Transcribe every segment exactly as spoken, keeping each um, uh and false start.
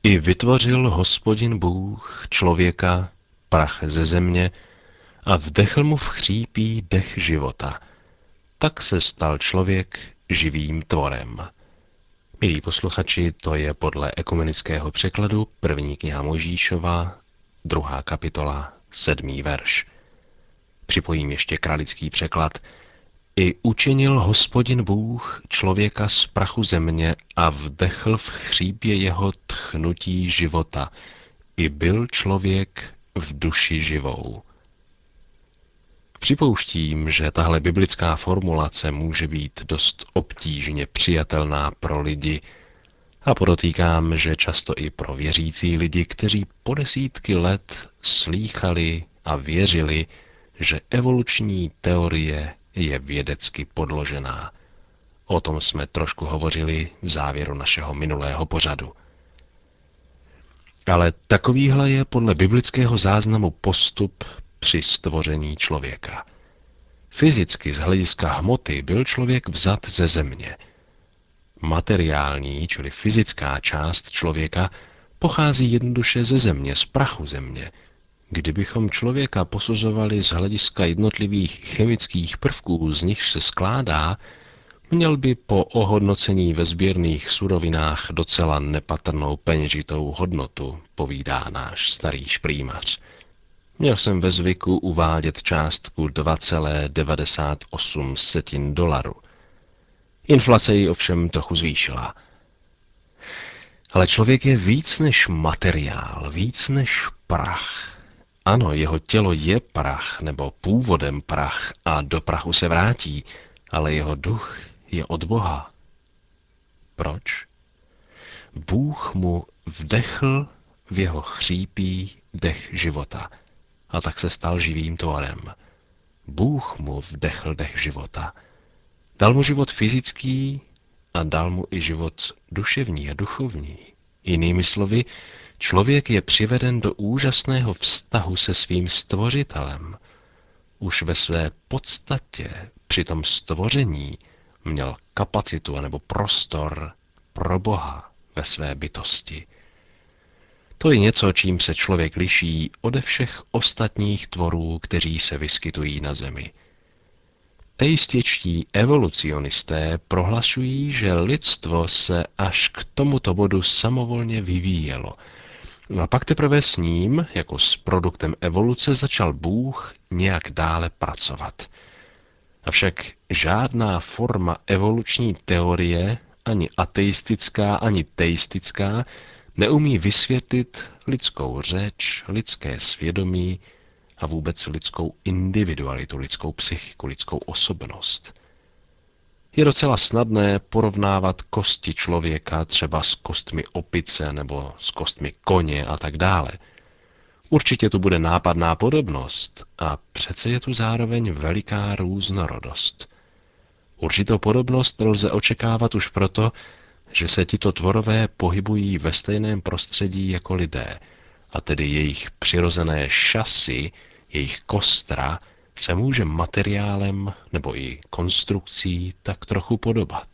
I vytvořil Hospodin Bůh člověka, prach ze země, a vdechl mu v chřípí dech života. Tak se stal člověk živým tvorem. Milí posluchači, to je podle ekumenického překladu první kniha Mojžíšova, druhá kapitola, sedmý verš. Připojím ještě kralický překlad. I učinil Hospodin Bůh člověka z prachu země a vdechl v chřípě jeho tchnutí života. I byl člověk v duši živou. Připouštím, že tahle biblická formulace může být dost obtížně přijatelná pro lidi a podotýkám, že často i pro věřící lidi, kteří po desítky let slýchali a věřili, že evoluční teorie je vědecky podložená. O tom jsme trošku hovořili v závěru našeho minulého pořadu. Ale takovýhle je podle biblického záznamu postup při stvoření člověka. Fyzicky z hlediska hmoty byl člověk vzat ze země. Materiální, čili fyzická část člověka pochází jednoduše ze země, z prachu země. Kdybychom člověka posuzovali z hlediska jednotlivých chemických prvků, z nichž se skládá, měl by po ohodnocení ve sběrných surovinách docela nepatrnou peněžitou hodnotu, povídá náš starý šprýmař. Měl jsem ve zvyku uvádět částku dva celá devadesát osm dolaru. Inflace ji ovšem trochu zvýšila. Ale člověk je víc než materiál, víc než prach. Ano, jeho tělo je prach nebo původem prach a do prachu se vrátí, ale jeho duch je od Boha. Proč? Bůh mu vdechl v jeho chřípí dech života a tak se stal živým tvorem. Bůh mu vdechl dech života. Dal mu život fyzický a dal mu i život duševní a duchovní. Jinými slovy, člověk je přiveden do úžasného vztahu se svým stvořitelem. Už ve své podstatě při tom stvoření měl kapacitu nebo prostor pro Boha ve své bytosti. To je něco, čím se člověk liší ode všech ostatních tvorů, kteří se vyskytují na Zemi. Teističtí evolucionisté prohlašují, že lidstvo se až k tomuto bodu samovolně vyvíjelo. A pak teprve s ním, jako s produktem evoluce, začal Bůh nějak dále pracovat. Avšak žádná forma evoluční teorie, ani ateistická, ani teistická, neumí vysvětlit lidskou řeč, lidské svědomí a vůbec lidskou individualitu, lidskou psychiku, lidskou osobnost. Je docela snadné porovnávat kosti člověka třeba s kostmi opice nebo s kostmi koně a tak dále. Určitě tu bude nápadná podobnost a přece je tu zároveň veliká různorodost. Určitou podobnost lze očekávat už proto, že se tito tvorové pohybují ve stejném prostředí jako lidé, a tedy jejich přirozené šasy, jejich kostra, se může materiálem nebo i konstrukcí tak trochu podobat.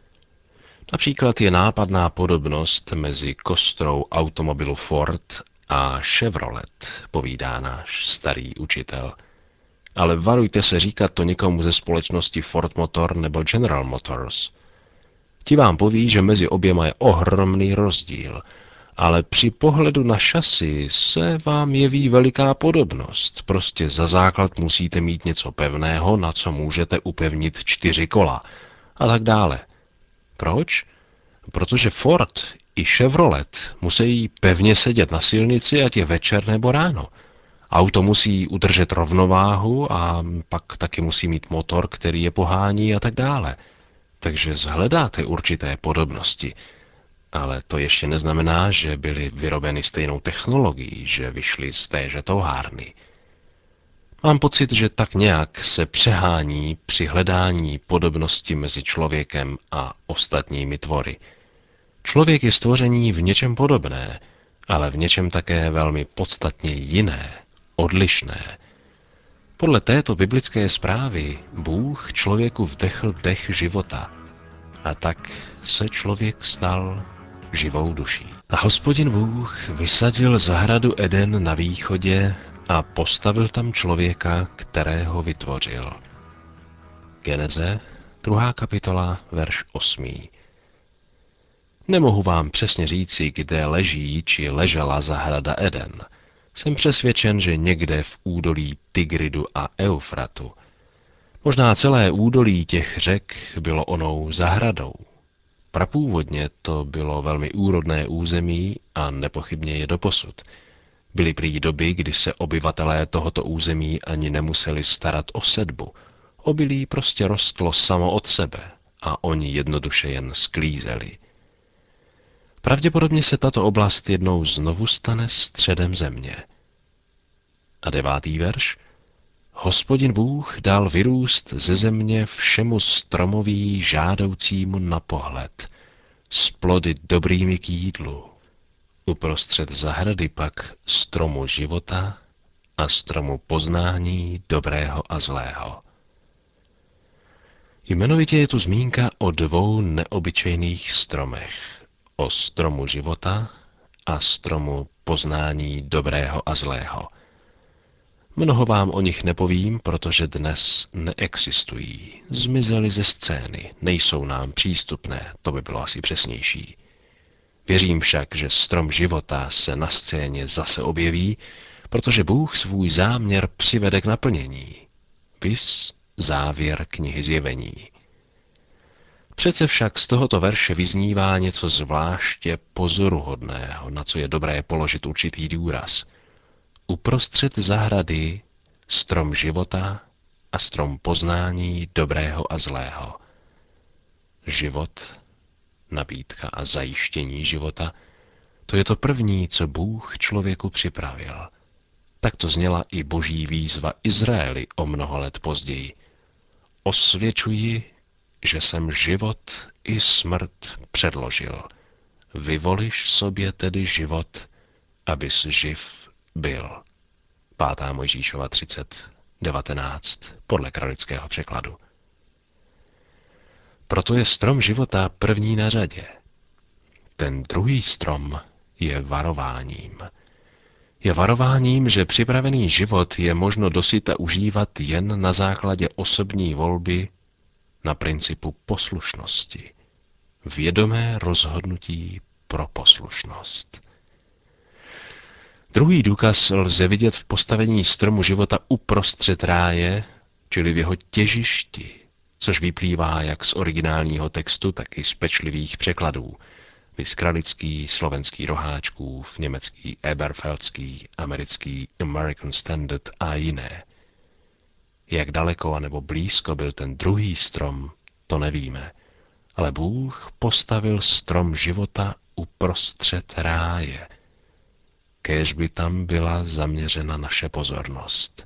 Například je nápadná podobnost mezi kostrou automobilu Ford a Chevrolet, povídá náš starý učitel. Ale varujte se říkat to někomu ze společnosti Ford Motor nebo General Motors. Ti vám poví, že mezi oběma je ohromný rozdíl, ale při pohledu na šasy se vám jeví veliká podobnost. Prostě za základ musíte mít něco pevného, na co můžete upevnit čtyři kola a tak dále. Proč? Protože Ford i Chevrolet musí pevně sedět na silnici, ať je večer nebo ráno. Auto musí udržet rovnováhu a pak taky musí mít motor, který je pohání a tak dále. Takže zhledáte určité podobnosti. Ale to ještě neznamená, že byly vyrobeny stejnou technologií, že vyšly z téže továrny. Mám pocit, že tak nějak se přehání při hledání podobnosti mezi člověkem a ostatními tvory. Člověk je stvoření v něčem podobné, ale v něčem také velmi podstatně jiné, odlišné. Podle této biblické zprávy Bůh člověku vdechl dech života a tak se člověk stal živou duší. A Hospodin Bůh vysadil zahradu Eden na východě a postavil tam člověka, kterého vytvořil. Geneze, druhá kapitola, verš osmý. Nemohu vám přesně říci, kde leží či ležela zahrada Eden. Jsem přesvědčen, že někde v údolí Tigridu a Eufratu. Možná celé údolí těch řek bylo onou zahradou. Prapůvodně to bylo velmi úrodné území a nepochybně je doposud. Byly prý doby, kdy se obyvatelé tohoto území ani nemuseli starat o sedbu. Obilí prostě rostlo samo od sebe a oni jednoduše jen sklízeli. Pravděpodobně se tato oblast jednou znovu stane středem země. A devátý verš. Hospodin Bůh dal vyrůst ze země všemu stromoví žádoucímu na pohled, s plody dobrými k jídlu. Uprostřed zahrady pak stromu života a stromu poznání dobrého a zlého. Jmenovitě je tu zmínka o dvou neobyčejných stromech. O stromu života a stromu poznání dobrého a zlého. Mnoho vám o nich nepovím, protože dnes neexistují. Zmizely ze scény, nejsou nám přístupné, to by bylo asi přesnější. Věřím však, že strom života se na scéně zase objeví, protože Bůh svůj záměr přivede k naplnění. Vis závěr knihy Zjevení. Přece však z tohoto verše vyznívá něco zvláště pozoruhodného, na co je dobré položit určitý důraz. Uprostřed zahrady strom života a strom poznání dobrého a zlého. Život, nabídka a zajištění života, to je to první, co Bůh člověku připravil. Tak to zněla i boží výzva Izraeli o mnoho let později. Osvědčuji, že jsem život i smrt předložil. Vyvoliš sobě tedy život, abys živ byl. pátá Mojžíšova třicet devatenáct podle kralického překladu. Proto je strom života první na řadě. Ten druhý strom je varováním. Je varováním, že připravený život je možno dosyta užívat jen na základě osobní volby na principu poslušnosti. Vědomé rozhodnutí pro poslušnost. Druhý důkaz lze vidět v postavení stromu života uprostřed ráje, čili v jeho těžišti, což vyplývá jak z originálního textu, tak i z pečlivých překladů. Viz kralický, slovenský Roháčkův, německý Eberfeldský, americký American Standard a jiné. Jak daleko anebo blízko byl ten druhý strom, to nevíme, ale Bůh postavil strom života uprostřed ráje, kéž by tam byla zaměřena naše pozornost.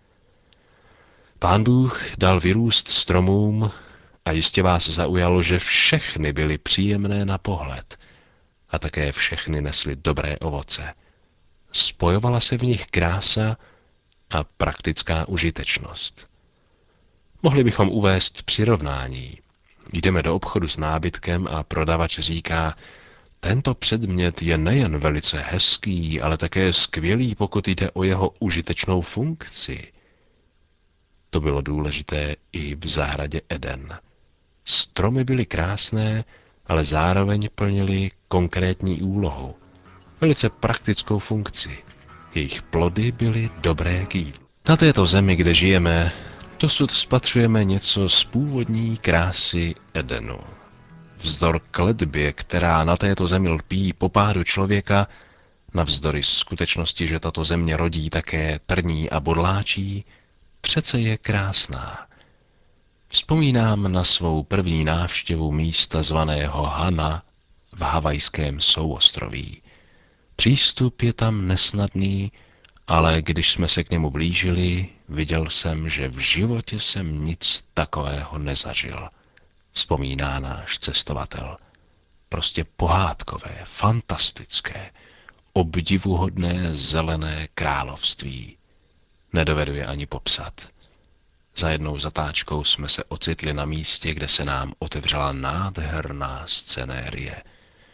Pán Bůh dal vyrůst stromům a jistě vás zaujalo, že všechny byly příjemné na pohled a také všechny nesly dobré ovoce. Spojovala se v nich krása a praktická užitečnost. Mohli bychom uvést přirovnání. Jdeme do obchodu s nábytkem a prodavač říká, tento předmět je nejen velice hezký, ale také skvělý, pokud jde o jeho užitečnou funkci. To bylo důležité i v zahradě Eden. Stromy byly krásné, ale zároveň plnily konkrétní úlohu, velice praktickou funkci. Jejich plody byly dobré k jídlu. Na této zemi, kde žijeme, dosud spatřujeme něco z původní krásy Edenu. Vzdor kletbě, která na této zemi lpí po pádu člověka, navzdory skutečnosti, že tato země rodí také trní a bodláčí, přece je krásná. Vzpomínám na svou první návštěvu místa zvaného Hana v havajském souostroví. Přístup je tam nesnadný, ale když jsme se k němu blížili, viděl jsem, že v životě jsem nic takového nezažil. Vzpomíná náš cestovatel. Prostě pohádkové, fantastické, obdivuhodné zelené království. Nedovedu je ani popsat. Za jednou zatáčkou jsme se ocitli na místě, kde se nám otevřela nádherná scenérie.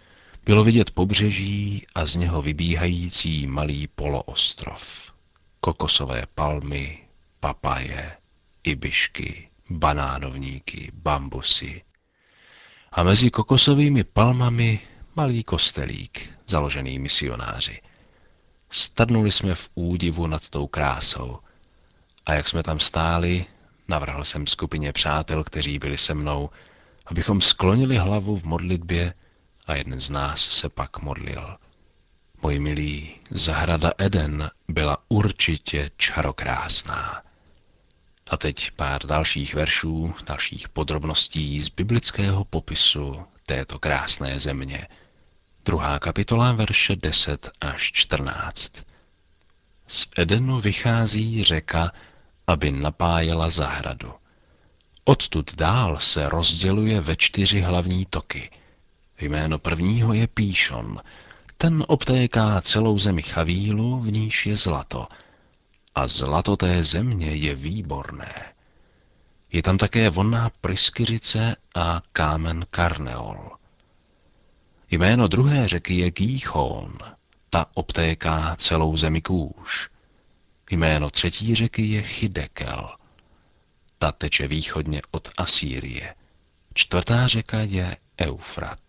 bylo vidět pobřeží a z něho vybíhající malý poloostrov. Kokosové palmy, papaje, ibišky, banánovníky, bambusy. A mezi kokosovými palmami malý kostelík, založený misionáři. Strnuli jsme v údivu nad tou krásou. A jak jsme tam stáli, navrhl jsem skupině přátel, kteří byli se mnou, abychom sklonili hlavu v modlitbě a jeden z nás se pak modlil. Můj milý, zahrada Eden byla určitě čarokrásná. A teď pár dalších veršů, dalších podrobností z biblického popisu této krásné země. Druhá kapitola, verše deset až čtrnáct. Z Edenu vychází řeka, aby napájela zahradu. Odtud dál se rozděluje ve čtyři hlavní toky. Jméno prvního je Píšon. Ten obtéká celou zemi Chavílu, v níž je zlato. A zlato té země je výborné. Je tam také vonná pryskyřice a kámen karneol. Jméno druhé řeky je Gíchón. Ta obtéká celou zemi Kúš. Jméno třetí řeky je Chidekel. Ta teče východně od Asýrie. Čtvrtá řeka je Eufrat.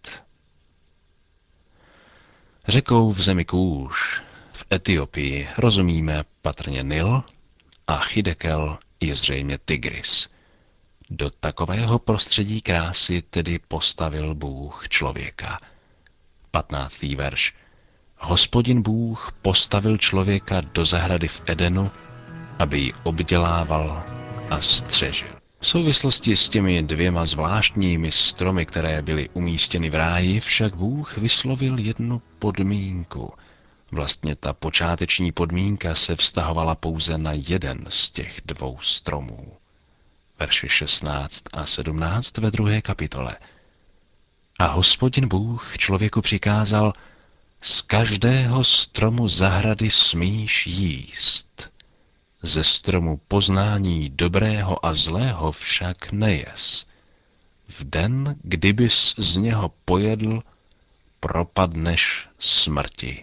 Řekou v zemi Kúš v Etiopii rozumíme patrně Nil a Chidekel je zřejmě Tigris. Do takového prostředí krásy tedy postavil Bůh člověka. patnáctý verš. Hospodin Bůh postavil člověka do zahrady v Edenu, aby ji obdělával a střežil. V souvislosti s těmi dvěma zvláštními stromy, které byly umístěny v ráji, však Bůh vyslovil jednu podmínku. Vlastně ta počáteční podmínka se vztahovala pouze na jeden z těch dvou stromů. Verše šestnáct a sedmnáct ve druhé kapitole. A Hospodin Bůh člověku přikázal, z každého stromu zahrady smíš jíst. Ze stromu poznání dobrého a zlého však nejes. V den, kdybys z něho pojedl, propadneš smrti.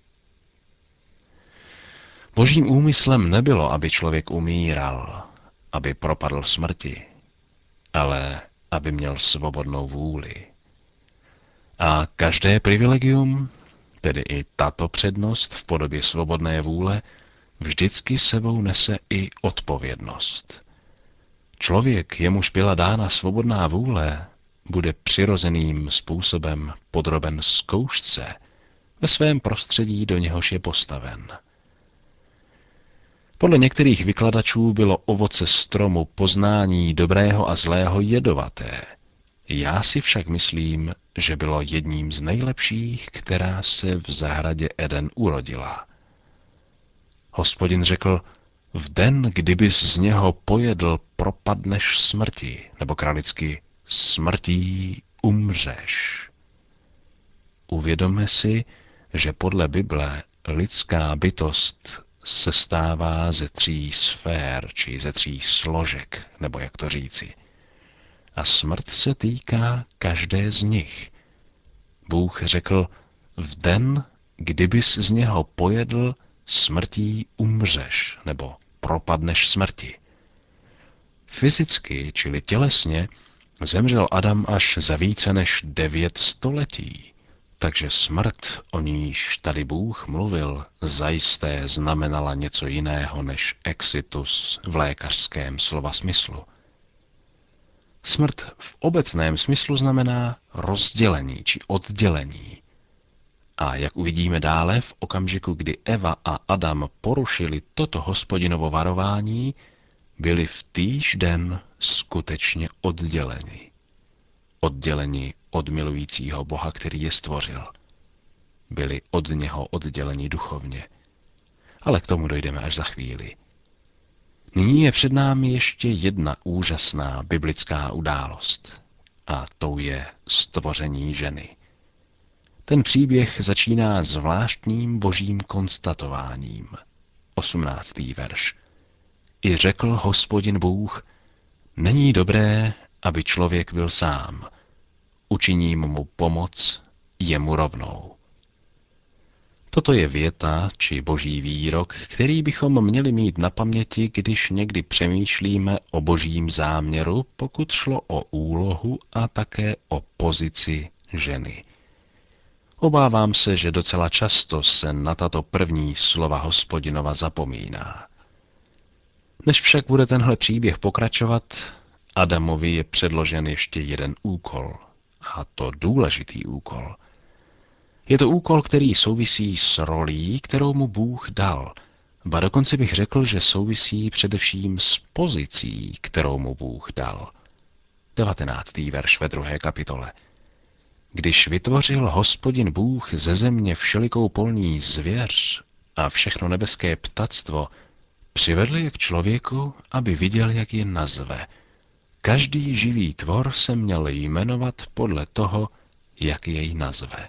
Božím úmyslem nebylo, aby člověk umíral, aby propadl smrti, ale aby měl svobodnou vůli. A každé privilegium, tedy i tato přednost v podobě svobodné vůle, vždycky sebou nese i odpovědnost. Člověk, jemuž byla dána svobodná vůle, bude přirozeným způsobem podroben zkoušce ve svém prostředí, do něhož je postaven. Podle některých vykladačů bylo ovoce stromu poznání dobrého a zlého jedovaté. Já si však myslím, že bylo jedním z nejlepších, která se v zahradě Eden urodila. Hospodin řekl, v den, kdybys z něho pojedl, propadneš smrti, nebo kralicky smrtí umřeš. Uvědomme si, že podle Bible lidská bytost sestává ze tří sfér, či ze tří složek, nebo jak to říci. A smrt se týká každé z nich. Bůh řekl, v den, kdybys z něho pojedl, smrtí umřeš, nebo propadneš smrti. Fyzicky, čili tělesně, zemřel Adam až za více než devět století. Takže smrt, o níž tady Bůh mluvil, zajisté znamenala něco jiného než exitus v lékařském slova smyslu. Smrt v obecném smyslu znamená rozdělení či oddělení. A jak uvidíme dále, v okamžiku, kdy Eva a Adam porušili toto Hospodinovo varování, byli v týž den skutečně odděleni. Odděleni od milujícího Boha, který je stvořil. Byli od něho odděleni duchovně. Ale k tomu dojdeme až za chvíli. Nyní je před námi ještě jedna úžasná biblická událost. A tou je stvoření ženy. Ten příběh začíná zvláštním božím konstatováním. osmnáctý verš. I řekl Hospodin Bůh, není dobré, aby člověk byl sám. Učiním mu pomoc, jemu rovnou. Toto je věta či boží výrok, který bychom měli mít na paměti, když někdy přemýšlíme o božím záměru, pokud šlo o úlohu a také o pozici ženy. Obávám se, že docela často se na tato první slova Hospodinova zapomíná. Než však bude tenhle příběh pokračovat, Adamovi je předložen ještě jeden úkol, a to důležitý úkol. Je to úkol, který souvisí s rolí, kterou mu Bůh dal, ba dokonce bych řekl, že souvisí především s pozicí, kterou mu Bůh dal. devatenáctý verš ve druhé kapitole. Když vytvořil Hospodin Bůh ze země všelikou polní zvěř a všechno nebeské ptactvo, přivedl je k člověku, aby viděl, jak je nazve. Každý živý tvor se měl jmenovat podle toho, jak jej nazve.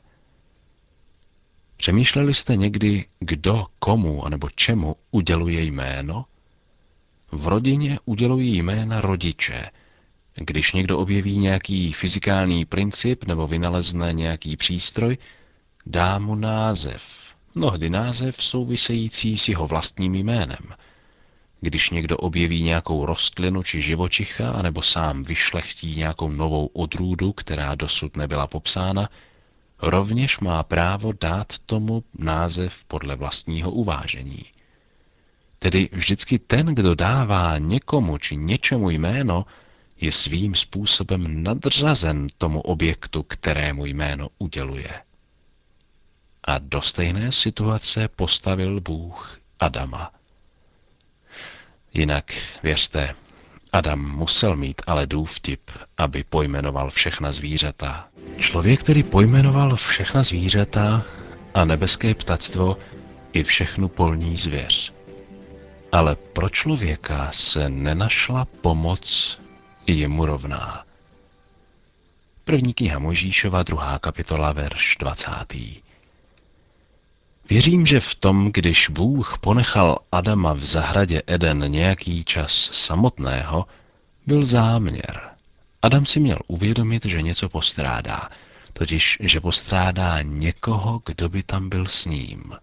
Přemýšleli jste někdy, kdo komu anebo čemu uděluje jméno? V rodině udělují jména rodiče. Když někdo objeví nějaký fyzikální princip nebo vynalezne nějaký přístroj, dá mu název. Mnohdy název související s jeho vlastním jménem. Když někdo objeví nějakou rostlinu či živočicha, anebo sám vyšlechtí nějakou novou odrůdu, která dosud nebyla popsána, rovněž má právo dát tomu název podle vlastního uvážení. Tedy vždycky ten, kdo dává někomu či něčemu jméno, je svým způsobem nadřazen tomu objektu, kterému jméno uděluje. A do stejné situace postavil Bůh Adama. Jinak, věřte, Adam musel mít ale důvtip, aby pojmenoval všechna zvířata. Člověk, který pojmenoval všechna zvířata a nebeské ptactvo i všechnu polní zvěř. Ale pro člověka se nenašla pomoc jemu rovná. První kniha Mojžíšova, druhá kapitola, verš dvacátý. Věřím, že v tom, když Bůh ponechal Adama v zahradě Eden nějaký čas samotného, byl záměr. Adam si měl uvědomit, že něco postrádá, totiž, že postrádá někoho, kdo by tam byl s ním.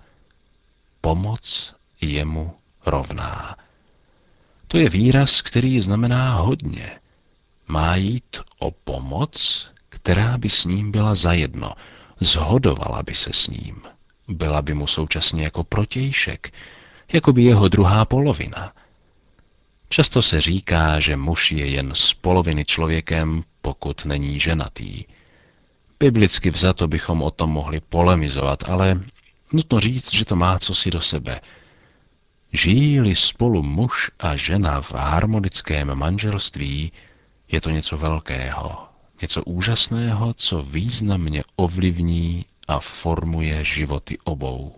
Pomoc jemu rovná. To je výraz, který znamená hodně. Má jít o pomoc, která by s ním byla zajedno, zhodovala by se s ním. Byla by mu současně jako protějšek, jako by jeho druhá polovina. Často se říká, že muž je jen z poloviny člověkem, pokud není ženatý. Biblicky vzato bychom o tom mohli polemizovat, ale nutno říct, že to má cosi do sebe. Žijí-li spolu muž a žena v harmonickém manželství, je to něco velkého, něco úžasného, co významně ovlivní a formuje životy obou.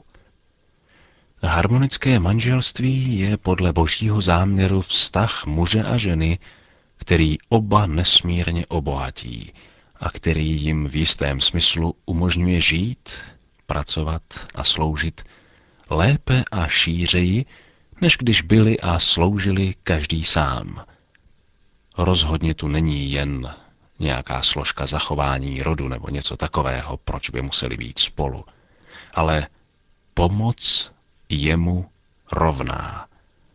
Harmonické manželství je podle božího záměru vztah muže a ženy, který oba nesmírně obohatí a který jim v jistém smyslu umožňuje žít, pracovat a sloužit lépe a šířeji, než když byli a sloužili každý sám. Rozhodně tu není jen nějaká složka zachování rodu nebo něco takového, proč by museli být spolu, ale pomoc jemu rovná.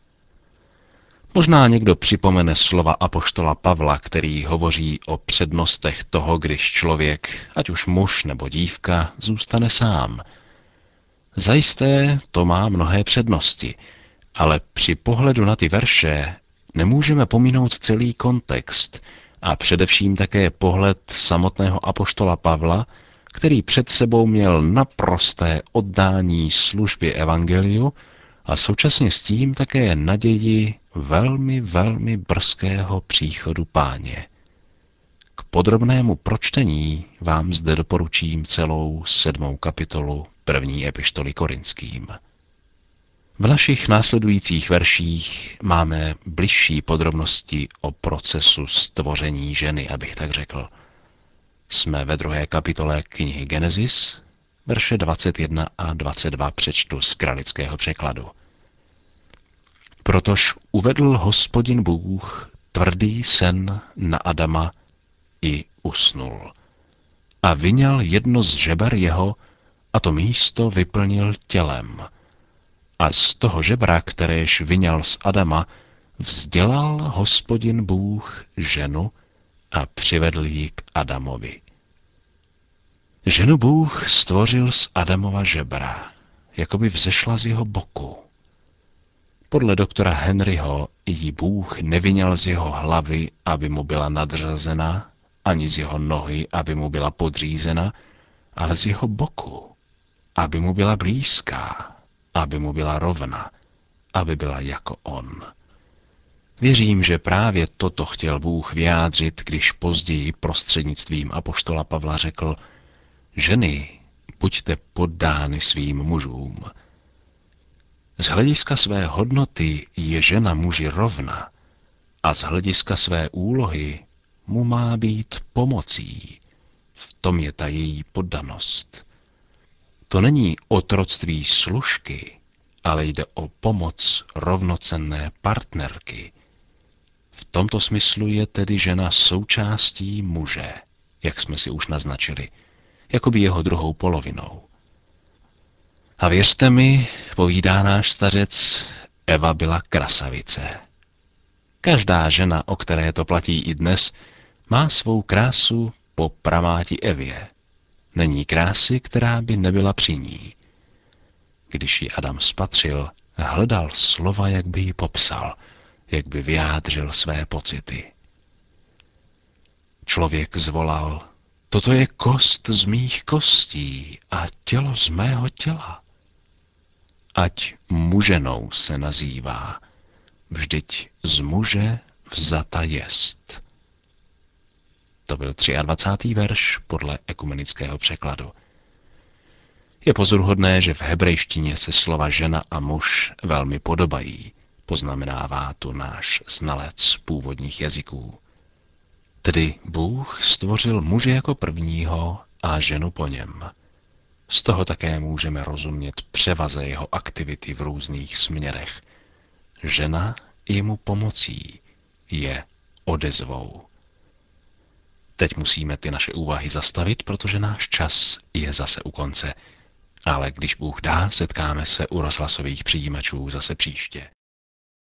Možná někdo připomene slova apoštola Pavla, který hovoří o přednostech toho, když člověk, ať už muž nebo dívka, zůstane sám. Zajisté to má mnohé přednosti, ale při pohledu na ty verše nemůžeme pominout celý kontext a především také pohled samotného apoštola Pavla, který před sebou měl naprosté oddání službě evangeliu a současně s tím také naději velmi, velmi brzkého příchodu Páně. K podrobnému pročtení vám zde doporučím celou sedmou kapitolu první epištoly Korinským. V našich následujících verších máme bližší podrobnosti o procesu stvoření ženy, abych tak řekl. Jsme ve druhé kapitole knihy Genesis, verše dvacet jedna a dvacet dva přečtu z kralického překladu. Protož uvedl Hospodin Bůh tvrdý sen na Adama i usnul. a vyňal jedno z žeber jeho a to místo vyplnil tělem. A z toho žebra, kteréž vyňal z Adama, vzdělal Hospodin Bůh ženu a přivedl ji k Adamovi. Ženu Bůh stvořil z Adamova žebra, jakoby vzešla z jeho boku. Podle doktora Henryho jí Bůh nevyňal z jeho hlavy, aby mu byla nadřazena, ani z jeho nohy, aby mu byla podřízena, ale z jeho boku, aby mu byla blízká, aby mu byla rovna, aby byla jako on. Věřím, že právě toto chtěl Bůh vyjádřit, když později prostřednictvím apoštola Pavla řekl: ženy, buďte poddány svým mužům. Z hlediska své hodnoty je žena muži rovna a z hlediska své úlohy mu má být pomocí. V tom je ta její poddanost. To není otroctví služky, ale jde o pomoc rovnocenné partnerky. V tomto smyslu je tedy žena součástí muže, jak jsme si už naznačili, jakoby jeho druhou polovinou. A věřte mi, povídá náš stařec, Eva byla krasavice. Každá žena, o které to platí i dnes, má svou krásu po pramáti Evě. Není krásy, která by nebyla při ní. Když ji Adam spatřil, hledal slova, jak by ji popsal, jak by vyjádřil své pocity. Člověk zvolal: toto je kost z mých kostí a tělo z mého těla. Ať muženou se nazývá, vždyť z muže vzata jest. To byl dvacátý třetí verš podle ekumenického překladu. Je pozoruhodné, že v hebrejštině se slova žena a muž velmi podobají, poznamenává tu náš znalec původních jazyků. Tedy Bůh stvořil muže jako prvního a ženu po něm. Z toho také můžeme rozumět převaze jeho aktivity v různých směrech. Žena je mu pomocí, je odezvou. Teď musíme ty naše úvahy zastavit, protože náš čas je zase u konce. Ale když Bůh dá, setkáme se u rozhlasových přijímačů zase příště.